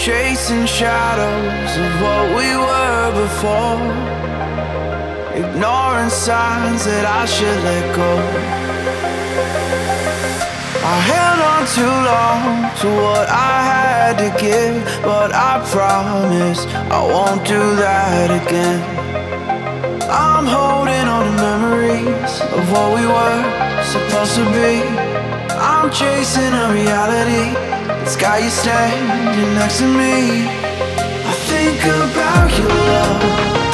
chasing shadows of what we were before, ignoring signs that I should let go. I held on too long to what I had to give, but I promise I won't do that again. I'm holding on to memories of what we were supposed to be. I'm chasing a reality that's got you standing next to me. I think about your love,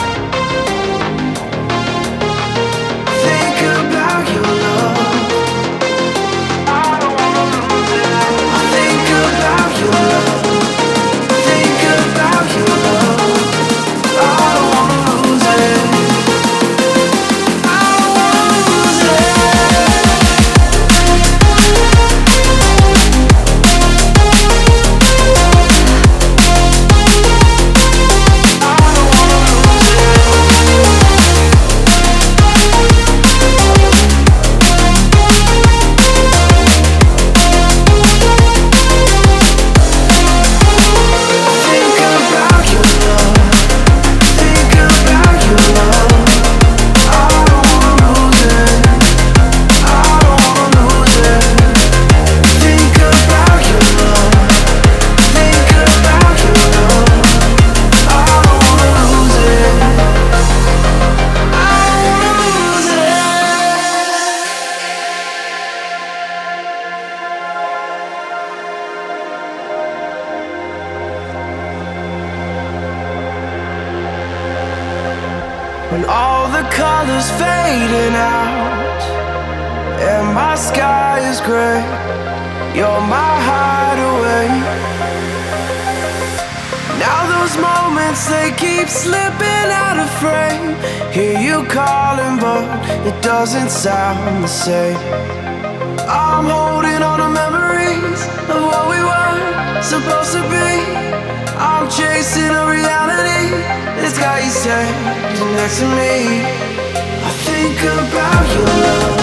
think about your love. I don't wanna lose it. I think about your love, think about your love. I don't wanna lose it. When all the colors fading out and my sky is gray, you're my hideaway. Now those moments, they keep slipping out of frame. Hear you calling, but it doesn't sound the same. I'm holding on to memories of what we were supposed to be. I'm chasing a reality that's got you standing next to me. I think about your love.